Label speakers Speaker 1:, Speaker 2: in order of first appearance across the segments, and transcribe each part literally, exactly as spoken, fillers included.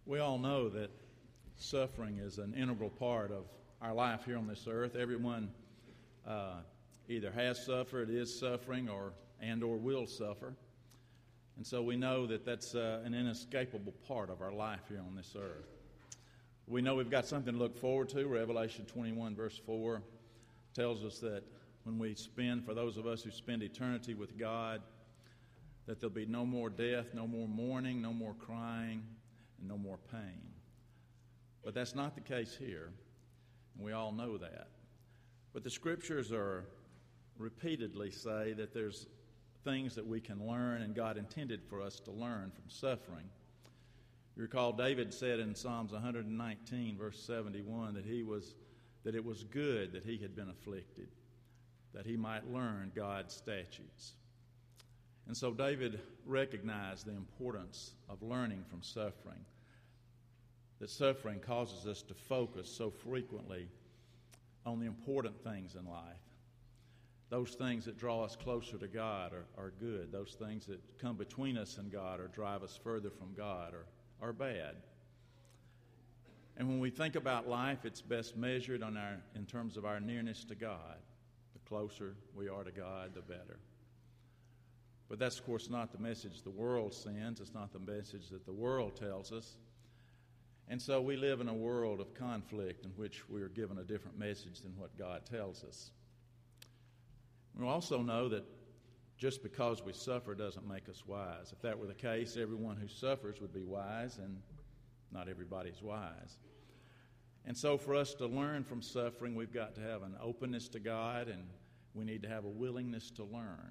Speaker 1: We all know that suffering is an integral part of our life here on this earth. Everyone uh, either has suffered, is suffering, or and or will suffer. And so we know that that's uh, an inescapable part of our life here on this earth. We know we've got something to look forward to. Revelation twenty-one verse four tells us that when we spend, for those of us who spend eternity with God, that there'll be no more death, no more mourning, no more crying, and no more pain. But that's not the case here, and we all know that. But the Scriptures are repeatedly say that there's things that we can learn, and God intended for us to learn from suffering. You recall David said in Psalms one nineteen, verse seventy-one, that he was that it was good that he had been afflicted, that he might learn God's statutes. And so David recognized the importance of learning from suffering, that suffering causes us to focus so frequently on the important things in life. Those things that draw us closer to God are, are good. Those things that come between us and God or drive us further from God are, are bad. And when we think about life, it's best measured on our in terms of our nearness to God. The closer we are to God, the better. But that's, of course, not the message the world sends. It's not the message that the world tells us. And so we live in a world of conflict in which we are given a different message than what God tells us. We also know that just because we suffer doesn't make us wise. If that were the case, everyone who suffers would be wise, and not everybody's wise. And so for us to learn from suffering, we've got to have an openness to God, and we need to have a willingness to learn.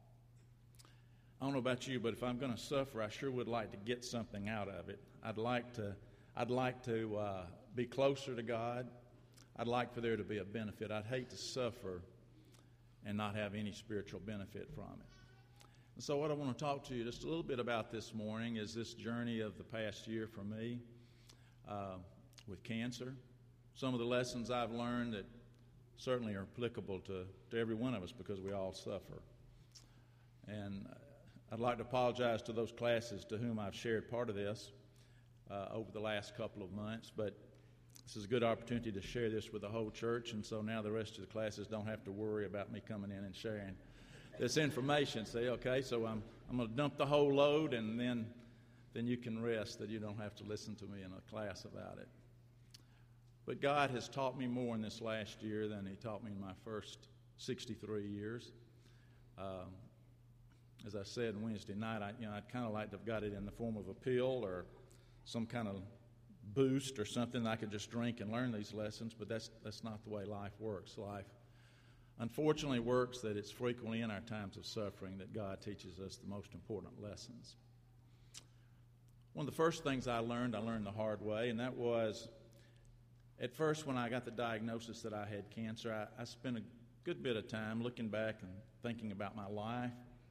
Speaker 1: I don't know about you, but if I'm going to suffer, I sure would like to get something out of it. I'd like to, I'd like to uh, be closer to God. I'd like for there to be a benefit. I'd hate to suffer and not have any spiritual benefit from it. And so what I want to talk to you just a little bit about this morning is this journey of the past year for me uh, with cancer. Some of the lessons I've learned that certainly are applicable to, to every one of us because we all suffer. And I'd like to apologize to those classes to whom I've shared part of this uh, over the last couple of months, but this is a good opportunity to share this with the whole church, and so now the rest of the classes don't have to worry about me coming in and sharing this information. Say, okay, so I'm I'm going to dump the whole load, and then then you can rest that you don't have to listen to me in a class about it. But God has taught me more in this last year than He taught me in my first sixty-three years. Um, As I said Wednesday night, I, you know, I'd kind of like to have got it in the form of a pill or some kind of boost or something that I could just drink and learn these lessons, but that's that's not the way life works. Life, unfortunately, works that it's frequently in our times of suffering that God teaches us the most important lessons. One of the first things I learned, I learned the hard way, and that was, at first when I got the diagnosis that I had cancer, I, I spent a good bit of time looking back and thinking about my life.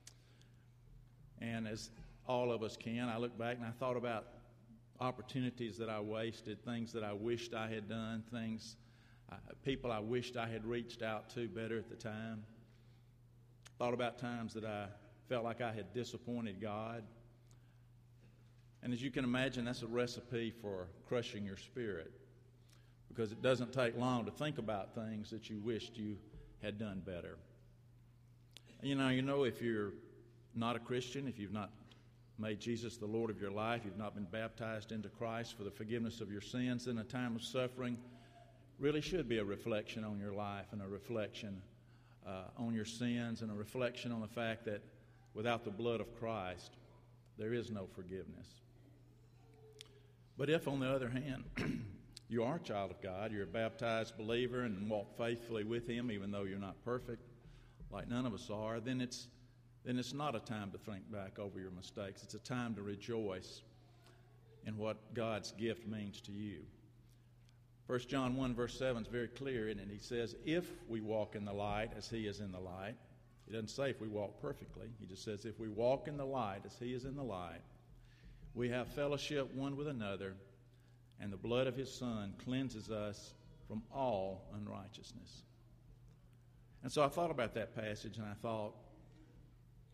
Speaker 1: And as all of us can, I look back and I thought about opportunities that I wasted, things that I wished I had done, things, uh, people I wished I had reached out to better at the time. Thought about times that I felt like I had disappointed God. And as you can imagine, that's a recipe for crushing your spirit, because it doesn't take long to think about things that you wished you had done better. You know, you know if you're not a Christian, if you've not made Jesus the Lord of your life, you've not been baptized into Christ for the forgiveness of your sins, then a time of suffering really should be a reflection on your life and a reflection uh, on your sins and a reflection on the fact that without the blood of Christ, there is no forgiveness. But if, on the other hand, you are a child of God, you're a baptized believer and walk faithfully with Him, even though you're not perfect, like none of us are, then it's then it's not a time to think back over your mistakes. It's a time to rejoice in what God's gift means to you. First John one, verse seven is very clear, and He says, if we walk in the light as He is in the light. He doesn't say if we walk perfectly. He just says if we walk in the light as He is in the light, we have fellowship one with another, and the blood of His Son cleanses us from all unrighteousness. And so I thought about that passage, and I thought,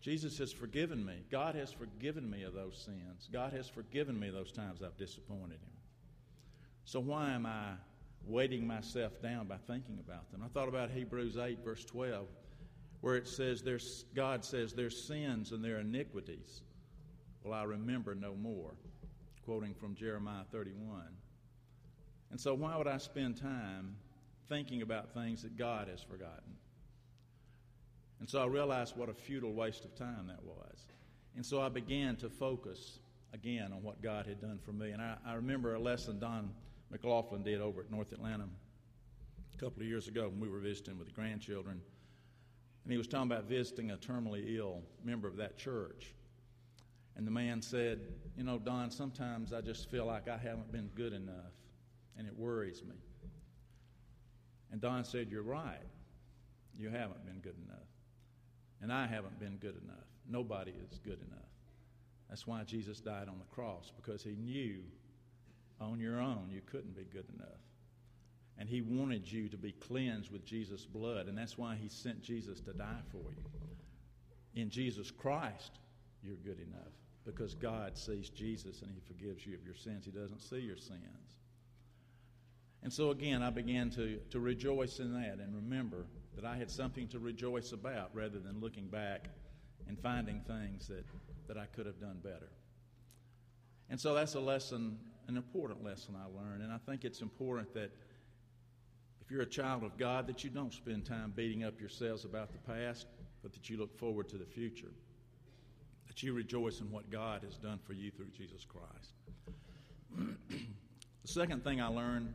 Speaker 1: Jesus has forgiven me. God has forgiven me of those sins. God has forgiven me those times I've disappointed him. So why am I weighting myself down by thinking about them? I thought about Hebrews eight, verse twelve, where it says, there's, God says, their sins and their iniquities will I remember no more, quoting from Jeremiah thirty-one. And so why would I spend time thinking about things that God has forgotten? And so I realized what a futile waste of time that was. And so I began to focus again on what God had done for me. And I, I remember a lesson Don McLaughlin did over at North Atlanta a couple of years ago when we were visiting with the grandchildren. And he was talking about visiting a terminally ill member of that church. And the man said, you know, Don, sometimes I just feel like I haven't been good enough, and it worries me. And Don said, you're right. You haven't been good enough. And I haven't been good enough. Nobody is good enough. That's why Jesus died on the cross, because he knew on your own you couldn't be good enough. And he wanted you to be cleansed with Jesus' blood, and that's why he sent Jesus to die for you. In Jesus Christ, you're good enough, because God sees Jesus and he forgives you of your sins. He doesn't see your sins. And so again, I began to, to rejoice in that and remember that I had something to rejoice about rather than looking back and finding things that, that I could have done better. And so that's a lesson, an important lesson I learned, and I think it's important that if you're a child of God, that you don't spend time beating up yourselves about the past, but that you look forward to the future, that you rejoice in what God has done for you through Jesus Christ. The second thing I learned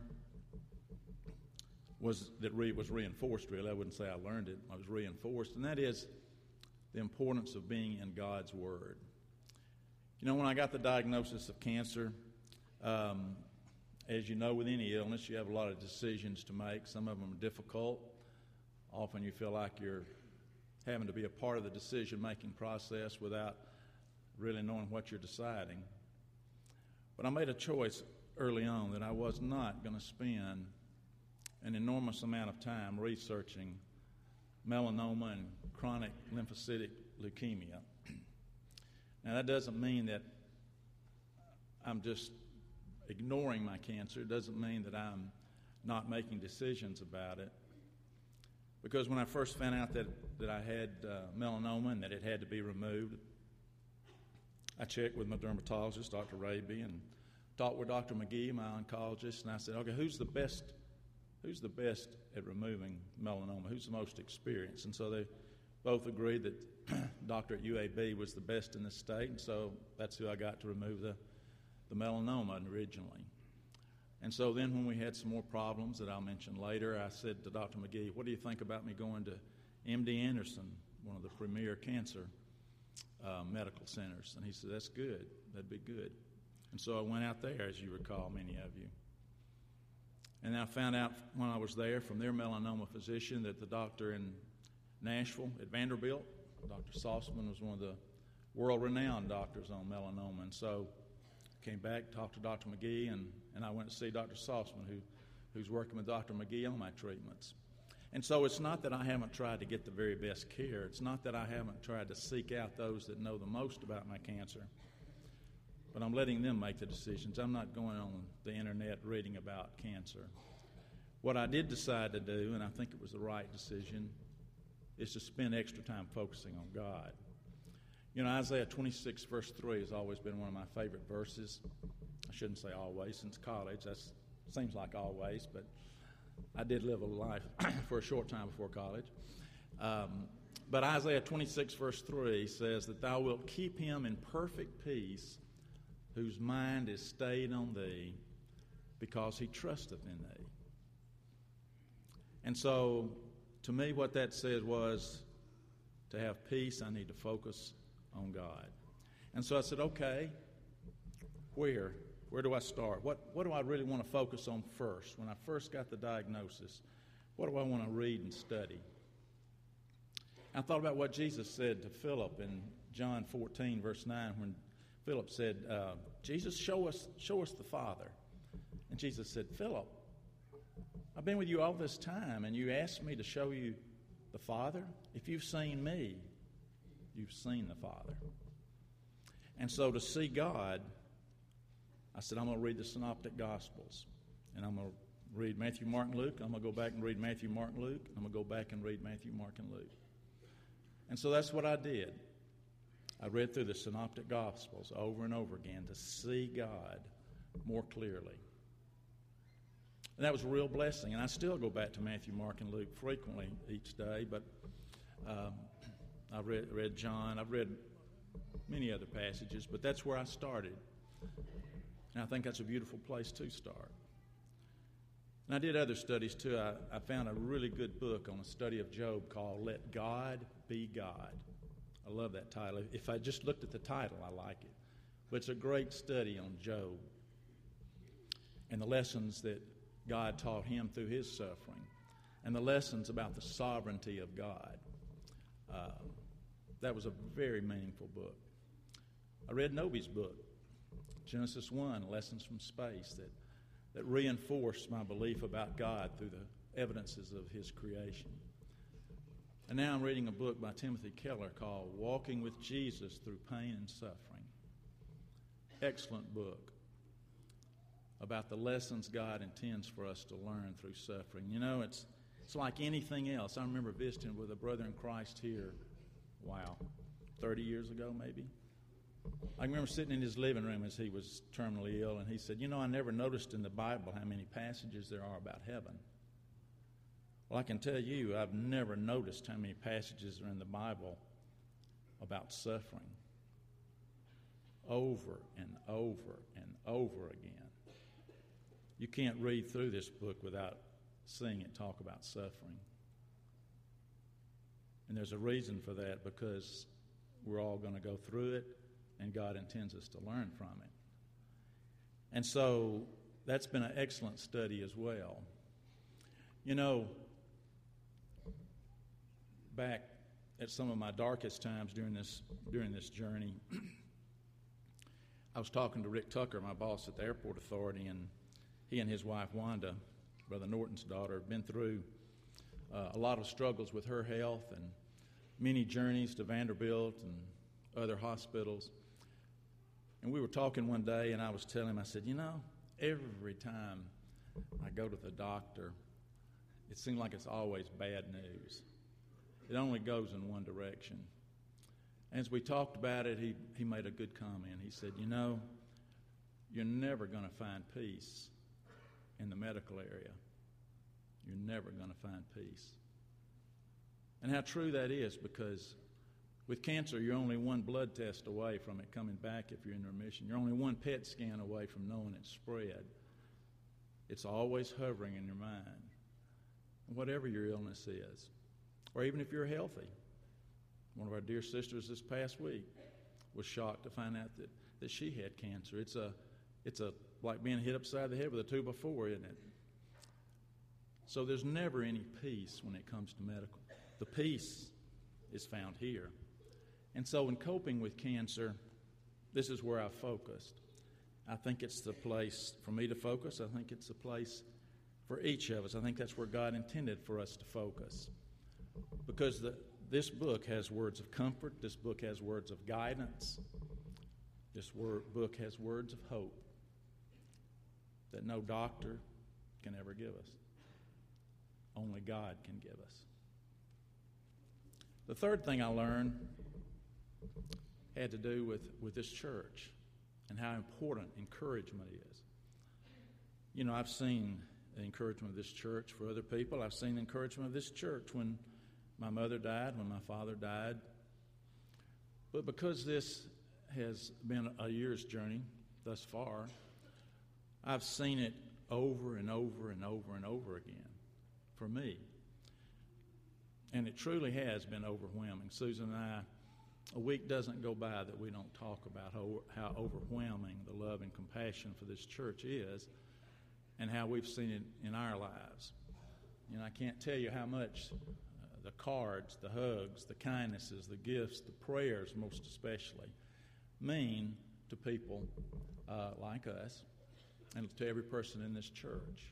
Speaker 1: was that re- was reinforced, really. I wouldn't say I learned it. I was reinforced, and that is the importance of being in God's Word. You know, when I got the diagnosis of cancer, um, as you know, with any illness, you have a lot of decisions to make. Some of them are difficult. Often you feel like you're having to be a part of the decision-making process without really knowing what you're deciding. But I made a choice early on that I was not going to spend an enormous amount of time researching melanoma and chronic lymphocytic leukemia. Now, that doesn't mean that I'm just ignoring my cancer. It doesn't mean that I'm not making decisions about it. Because when I first found out that, that I had uh, melanoma and that it had to be removed, I checked with my dermatologist, Doctor Raby, and talked with Doctor McGee, my oncologist, and I said, okay, who's the best Who's the best at removing melanoma? Who's the most experienced? And so they both agreed that Doctor at U A B was the best in the state, and so that's who I got to remove the, the melanoma originally. And so then when we had some more problems that I'll mention later, I said to Doctor McGee, what do you think about me going to M D Anderson, one of the premier cancer uh, medical centers? And he said, that's good. That'd be good. And so I went out there, as you recall, many of you. And I found out when I was there from their melanoma physician that the doctor in Nashville at Vanderbilt, Doctor Salzman, was one of the world-renowned doctors on melanoma. And so I came back, talked to Doctor McGee, and, and I went to see Doctor Salzman, who, who's working with Doctor McGee on my treatments. And so it's not that I haven't tried to get the very best care. It's not that I haven't tried to seek out those that know the most about my cancer. But I'm letting them make the decisions. I'm not going on the internet reading about cancer. What I did decide to do, and I think it was the right decision, is to spend extra time focusing on God. You know, Isaiah twenty-six, verse three has always been one of my favorite verses. I shouldn't say always, since college. That seems like always, but I did live a life for a short time before college. Um, but Isaiah twenty-six, verse three says that thou wilt keep him in perfect peace whose mind is stayed on thee, because he trusteth in thee. And so, to me, what that said was, to have peace, I need to focus on God. And so I said, okay, where? Where do I start? What, what do I really want to focus on first? When I first got the diagnosis, what do I want to read and study? I thought about what Jesus said to Philip in John fourteen, verse nine, when Philip said, uh, Jesus, show us, show us the Father. And Jesus said, Philip, I've been with you all this time, and you asked me to show you the Father? If you've seen me, you've seen the Father. And so to see God, I said, I'm going to read the Synoptic Gospels. And I'm going to read Matthew, Mark, and Luke. I'm going to go back and read Matthew, Mark, and Luke. I'm going to go back and read Matthew, Mark, and Luke. And so that's what I did. I read through the Synoptic Gospels over and over again to see God more clearly. And that was a real blessing. And I still go back to Matthew, Mark, and Luke frequently each day. But um, I read, read John. I've read many other passages, but that's where I started. And I think that's a beautiful place to start. And I did other studies too. I, I found a really good book on a study of Job called Let God Be God. I love that title. If I just looked at the title, I like it. But it's a great study on Job and the lessons that God taught him through his suffering and the lessons about the sovereignty of God. Uh, that was a very meaningful book. I read Noby's book, Genesis one, Lessons from Space, that, that reinforced my belief about God through the evidences of his creation. And now I'm reading a book by Timothy Keller called Walking with Jesus Through Pain and Suffering. Excellent book about the lessons God intends for us to learn through suffering. You know, it's it's like anything else. I remember visiting with a brother in Christ here, wow, thirty years ago maybe. I remember sitting in his living room as he was terminally ill, and he said, you know, I never noticed in the Bible how many passages there are about heaven. Well, I can tell you, I've never noticed how many passages are in the Bible about suffering. Over and over and over again. You can't read through this book without seeing it talk about suffering. And there's a reason for that, because we're all going to go through it, and God intends us to learn from it. And so that's been an excellent study as well. You know, back at some of my darkest times during this during this journey, I was talking to Rick Tucker, my boss at the Airport Authority, and he and his wife Wanda, Brother Norton's daughter, have been through uh, a lot of struggles with her health and many journeys to Vanderbilt and other hospitals. And we were talking one day, and I was telling him, I said, you know, every time I go to the doctor, it seems like it's always bad news. It only goes in one direction. And as we talked about it, he, he made a good comment. He said, you know, you're never going to find peace in the medical area. You're never going to find peace. And how true that is, because with cancer, you're only one blood test away from it coming back if you're in remission. You're only one P E T scan away from knowing it's spread. It's always hovering in your mind, whatever your illness is. Or even if you're healthy. One of our dear sisters this past week was shocked to find out that, that she had cancer. It's a, it's a like being hit upside the head with a two by four, isn't it? So there's never any peace when it comes to medical. The peace is found here. And so in coping with cancer, this is where I focused. I think it's the place for me to focus. I think it's the place for each of us. I think that's where God intended for us to focus. Because the, this book has words of comfort. This book has words of guidance. This word, book has words of hope that no doctor can ever give us. Only God can give us. The third thing I learned had to do with, with this church and how important encouragement is. You know, I've seen the encouragement of this church for other people. I've seen the encouragement of this church when my mother died, when my father died. But because this has been a year's journey thus far, I've seen it over and over and over and over again for me. And it truly has been overwhelming. Susan and I, a week doesn't go by that we don't talk about how, how overwhelming the love and compassion for this church is and how we've seen it in our lives. And I can't tell you how much uh, the cards, the hugs, the kindnesses, the gifts, the prayers most especially mean to people uh, like us and to every person in this church.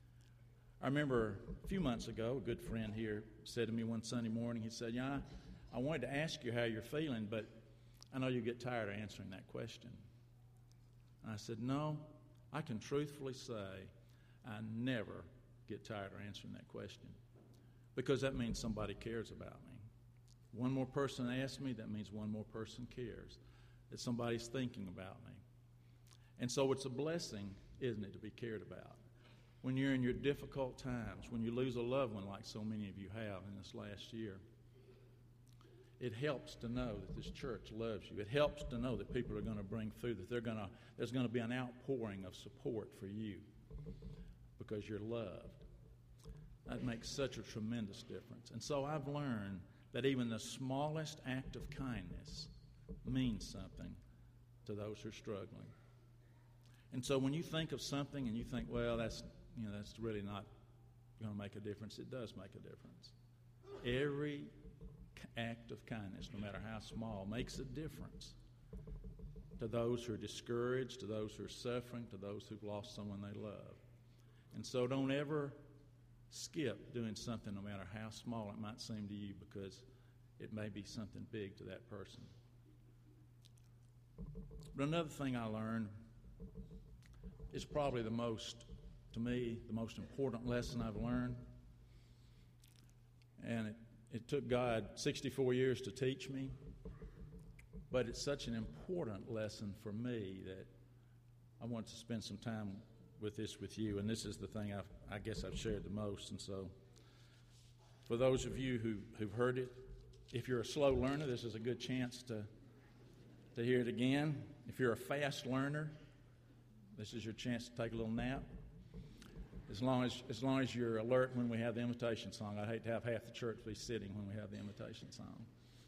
Speaker 1: I remember a few months ago, a good friend here said to me one Sunday morning, he said, yeah, I I wanted to ask you how you're feeling, but I know you get tired of answering that question. And I said, no, I can truthfully say I never get tired of answering that question, because that means somebody cares about me. One more person asks me, that means one more person cares, that somebody's thinking about me. And so it's a blessing, isn't it, to be cared about. When you're in your difficult times, when you lose a loved one like so many of you have in this last year, it helps to know that this church loves you. It helps to know that people are going to bring food, that they're going to, there's going to be an outpouring of support for you because you're loved. That makes such a tremendous difference. And so I've learned that even the smallest act of kindness means something to those who are struggling. And so when you think of something and you think, well, that's, you know, that's really not going to make a difference, it does make a difference. Every act of kindness, no matter how small, makes a difference to those who are discouraged, to those who are suffering, to those who've lost someone they love. And so don't ever skip doing something, no matter how small it might seem to you, because it may be something big to that person. But another thing I learned is probably the most, to me, the most important lesson I've learned. And it, it took God sixty-four years to teach me, but it's such an important lesson for me that I want to spend some time with this with you. And this is the thing I've, I guess I've shared the most. And so for those of you who, who've heard it, if you're a slow learner, this is a good chance to, to hear it again. If you're a fast learner, this is your chance to take a little nap. As long as as long as you're alert when we have the invitation song. I'd hate to have half the church be sitting when we have the invitation song.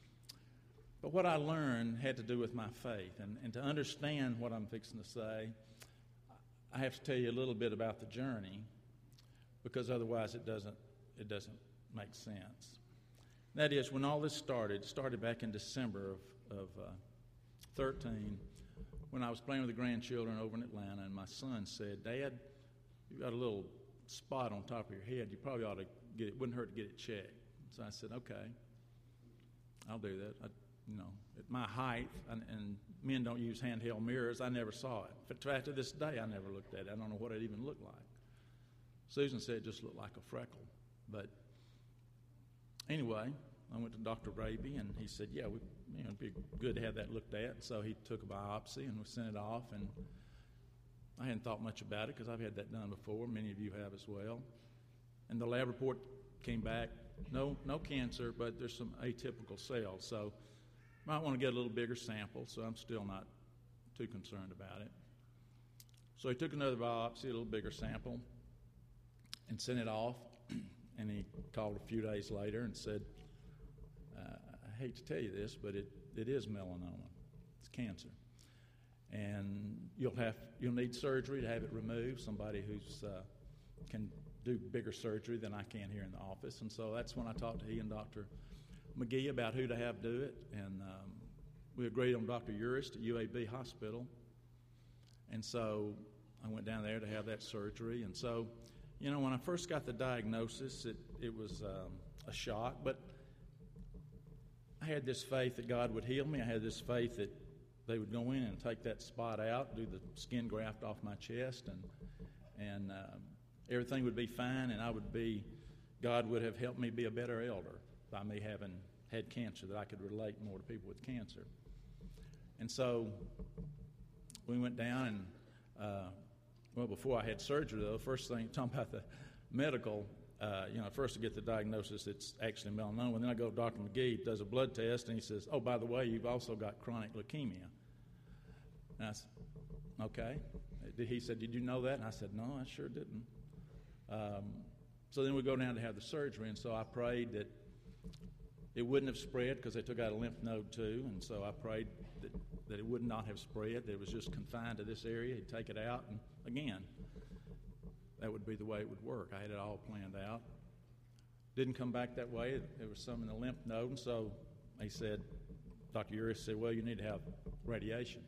Speaker 1: But what I learned had to do with my faith. And, and to understand what I'm fixing to say, I have to tell you a little bit about the journey, because otherwise it doesn't it doesn't make sense. That is, when all this started, started back in December of, of uh, thirteen, when I was playing with the grandchildren over in Atlanta, and my son said, "Dad, you've got a little spot on top of your head. You probably ought to get it. Wouldn't hurt to get it checked." So I said, "Okay, I'll do that." I, you know, at my height, and, and men don't use handheld mirrors, I never saw it. In fact, to this day, I never looked at it. I don't know what it even looked like. Susan said it just looked like a freckle. But anyway, I went to Doctor Raby, and he said, "Yeah, we, you know, it'd be good to have that looked at." So he took a biopsy, and we sent it off, and I hadn't thought much about it because I've had that done before. Many of you have as well. And the lab report came back, no no cancer, but there's some atypical cells. So might want to get a little bigger sample, so I'm still not too concerned about it. So he took another biopsy, a little bigger sample, and sent it off. And he called a few days later and said, uh, I hate to tell you this, but it, it is melanoma. It's cancer. And you'll have you'll need surgery to have it removed, somebody who's uh, can do bigger surgery than I can here in the office. And so that's when I talked to he and Doctor McGee about who to have do it. And um, we agreed on Doctor Urist at U A B Hospital. And so I went down there to have that surgery. And so, you know, when I first got the diagnosis, it, it was um, a shock. But I had this faith that God would heal me. I had this faith that they would go in and take that spot out, do the skin graft off my chest, and and um, everything would be fine, and I would be, God would have helped me be a better elder by me having had cancer, that I could relate more to people with cancer. And so we went down, and uh, well, before I had surgery, though, first thing, talking about the medical, uh, you know, first to get the diagnosis, it's actually melanoma. And then I go to Doctor McGee, does a blood test, and he says, "Oh, by the way, you've also got chronic leukemia." And I said, "Okay." He said, "Did you know that?" And I said, "No, I sure didn't." Um, so then we go down to have the surgery, and so I prayed that it wouldn't have spread, because they took out a lymph node too, and so I prayed that, that it would not have spread, that it was just confined to this area. He'd take it out, and again, that would be the way it would work. I had it all planned out. Didn't come back that way. There was some in the lymph node, and so he said, Doctor Uris said, "Well, you need to have radiation,"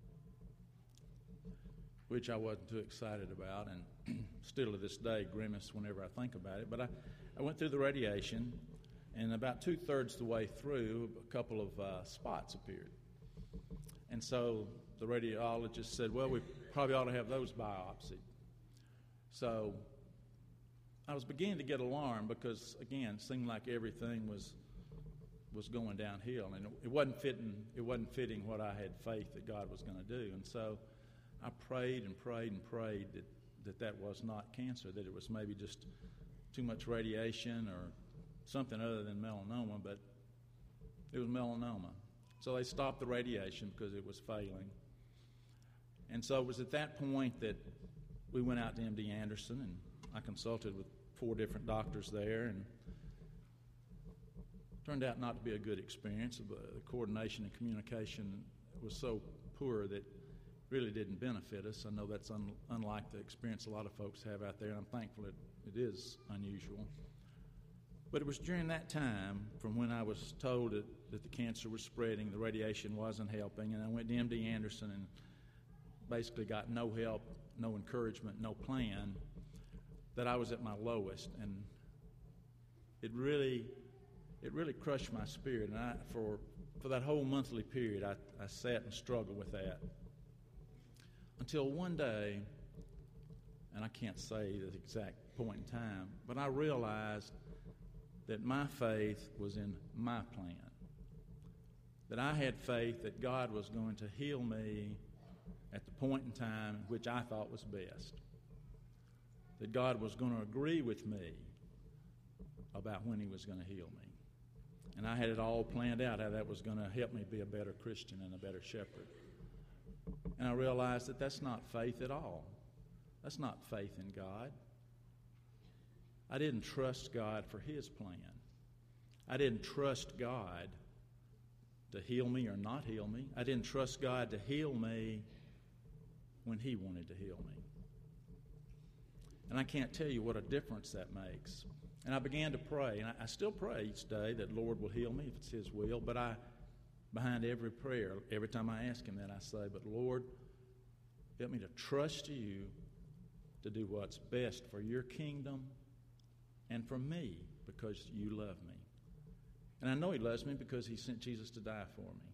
Speaker 1: which I wasn't too excited about, and still to this day grimace whenever I think about it. But I, I went through the radiation, And about two-thirds the way through, a couple of uh, spots appeared. And so the radiologist said, well, we probably ought to have those biopsied. So I was beginning to get alarmed because, again, it seemed like everything was was going downhill, and it wasn't fitting. It wasn't fitting what I had faith that God was going to do. And so I prayed and prayed and prayed that, that that was not cancer, that it was maybe just too much radiation or something other than melanoma, but it was melanoma. So they stopped the radiation because it was failing. And so it was at that point that we went out to M D Anderson, and I consulted with four different doctors there, and it turned out not to be a good experience. The coordination and communication was so poor that it really didn't benefit us. I know that's un- unlike the experience a lot of folks have out there, and I'm thankful that it is unusual. But it was during that time, from when I was told that, that the cancer was spreading, the radiation wasn't helping, and I went to M D Anderson and basically got no help, no encouragement, no plan, that I was at my lowest. And it really, it really crushed my spirit. And I, for for that whole monthly period, I, I sat and struggled with that. Until one day, and I can't say the exact point in time, but I realized that my faith was in my plan. That I had faith that God was going to heal me at the point in time which I thought was best. That God was going to agree with me about when he was going to heal me. And I had it all planned out how that was going to help me be a better Christian and a better shepherd. And I realized that that's not faith at all. That's not faith in God. I didn't trust God for his plan. I didn't trust God to heal me or not heal me. I didn't trust God to heal me when he wanted to heal me. And I can't tell you what a difference that makes. And I began to pray, and I, I still pray each day that Lord will heal me if it's his will, but I, behind every prayer, every time I ask him that, I say, but Lord, help me to trust you to do what's best for your kingdom and for me, because you love me. And I know he loves me because he sent Jesus to die for me.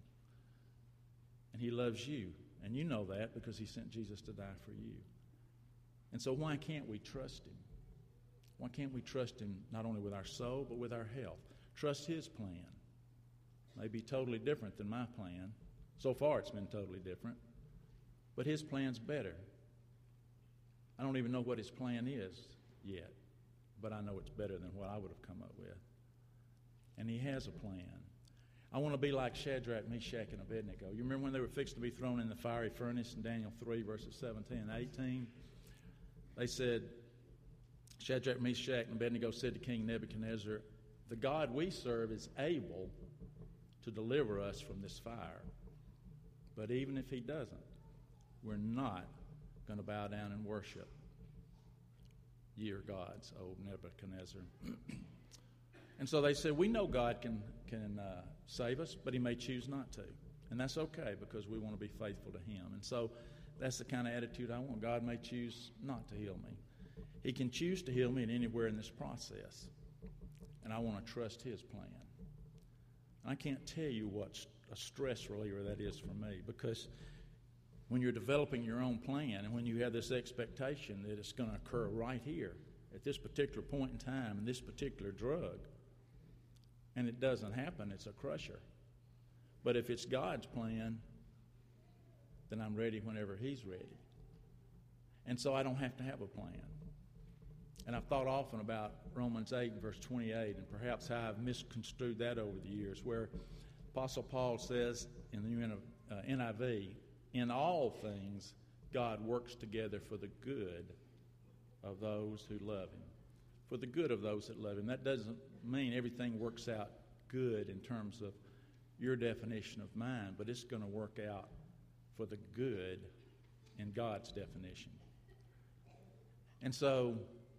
Speaker 1: And he loves you, and you know that because he sent Jesus to die for you. And so why can't we trust him? Why can't we trust him not only with our soul, but with our health? Trust his plan. May be totally different than my plan. So far it's been totally different. But his plan's better. I don't even know what his plan is yet, but I know it's better than what I would have come up with. And he has a plan. I want to be like Shadrach, Meshach, and Abednego. You remember when they were fixed to be thrown in the fiery furnace in Daniel three, verses seventeen and eighteen? They said, Shadrach, Meshach, and Abednego said to King Nebuchadnezzar, the God we serve is able to deliver us from this fire. But even if he doesn't, we're not going to bow down and worship your gods, O Nebuchadnezzar. And so they said, we know God can, can uh, save us, but he may choose not to. And that's okay because we want to be faithful to him. And so that's the kind of attitude I want. God may choose not to heal me. He can choose to heal me at anywhere in this process. And I want to trust his plan. And I can't tell you what a stress reliever that is for me, because when you're developing your own plan and when you have this expectation that it's going to occur right here at this particular point in time and this particular drug, and it doesn't happen, it's a crusher. But if it's God's plan, then I'm ready whenever he's ready. And so I don't have to have a plan. And I've thought often about Romans eight and verse twenty-eight, and perhaps how I've misconstrued that over the years, where Apostle Paul says in the N I V, in all things God works together for the good of those who love him. For the good of those that love him. That doesn't mean everything works out good in terms of your definition of mine, but it's going to work out for the good in God's definition. And so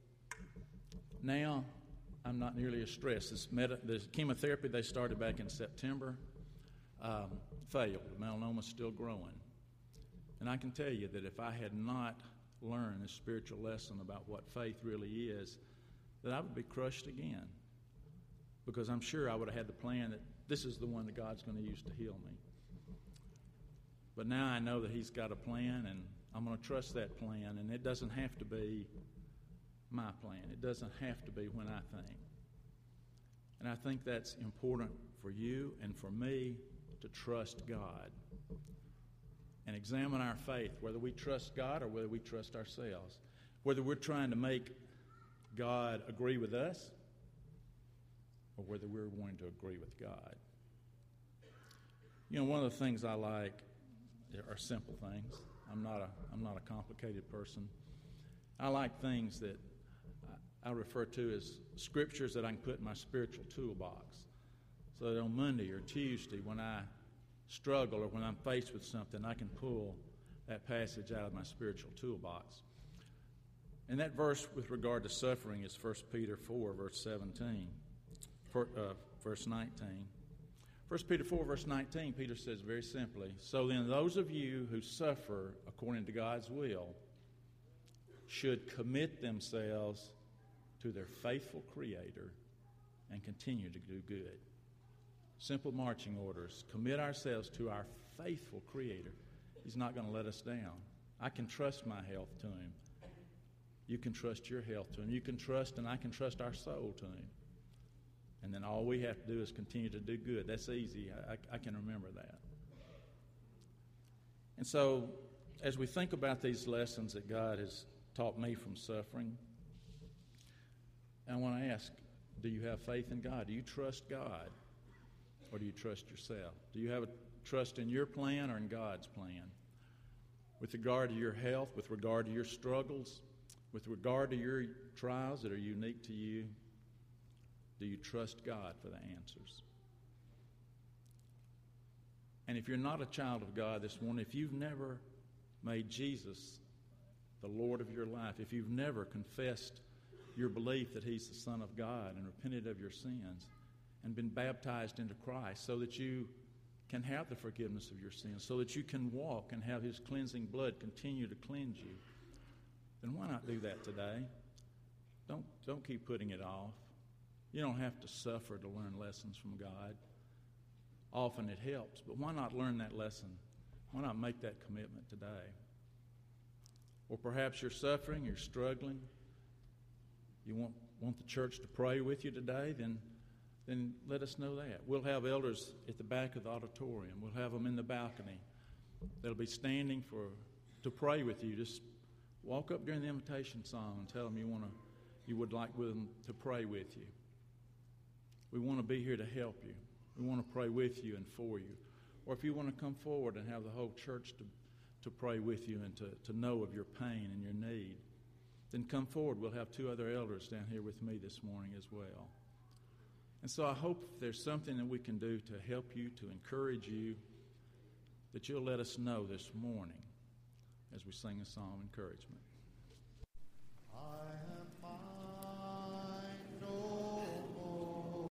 Speaker 1: now I'm not nearly as stressed. This, meta, this chemotherapy they started back in September um, failed. The melanoma's still growing. And I can tell you that if I had not learned this spiritual lesson about what faith really is, that I would be crushed again. because I'm sure I would have had the plan that this is the one that God's going to use to heal me. But now I know that He's got a plan, and I'm going to trust that plan, and it doesn't have to be my plan. It doesn't have to be when I think. And I think that's important for you and for me, to trust God and examine our faith, whether we trust God or whether we trust ourselves, whether we're trying to make God agree with us or whether we're wanting to agree with God. You know, one of the things I like are simple things. I'm not a I'm not a complicated person. I like things that I refer to as scriptures that I can put in my spiritual toolbox, so that on Monday or Tuesday when I struggle or when I'm faced with something, I can pull that passage out of my spiritual toolbox. And that verse with regard to suffering is First Peter four, verse seventeen, for, uh, verse nineteen. First Peter four, verse nineteen, Peter says very simply, "So then those of you who suffer according to God's will should commit themselves to their faithful Creator and continue to do good." Simple marching orders. Commit ourselves to our faithful Creator. He's not going to let us down. I can trust my health to Him. You can trust your health to Him. You can trust, and I can trust our soul to Him. And then all we have to do is continue to do good. That's easy. I, I, I can remember that. And so, as we think about these lessons that God has taught me from suffering, I want to ask, do you have faith in God? Do you trust God? Or do you trust yourself? Do you have a trust in your plan or in God's plan? With regard to your health, with regard to your struggles, with regard to your trials that are unique to you, do you trust God for the answers? And if you're not a child of God this morning, if you've never made Jesus the Lord of your life, if you've never confessed your belief that He's the Son of God and repented of your sins and been baptized into Christ so that you can have the forgiveness of your sins, so that you can walk and have His cleansing blood continue to cleanse you, then why not do that today? Don't, don't keep putting it off. You don't have to suffer to learn lessons from God. Often it helps, but why not learn that lesson? Why not make that commitment today? Or perhaps you're suffering, you're struggling, you want, want the church to pray with you today, then, then let us know that. We'll have elders at the back of the auditorium. We'll have them in the balcony. They'll be standing for to pray with you. Just walk up during the invitation song and tell them you want to, you would like with them to pray with you. We want to be here to help you. We want to pray with you and for you. Or if you want to come forward and have the whole church to, to pray with you and to, to know of your pain and your need, then come forward. We'll have two other elders down here with me this morning as well. And so I hope if there's something that we can do to help you, to encourage you, that you'll let us know this morning as we sing a song of encouragement.
Speaker 2: I have found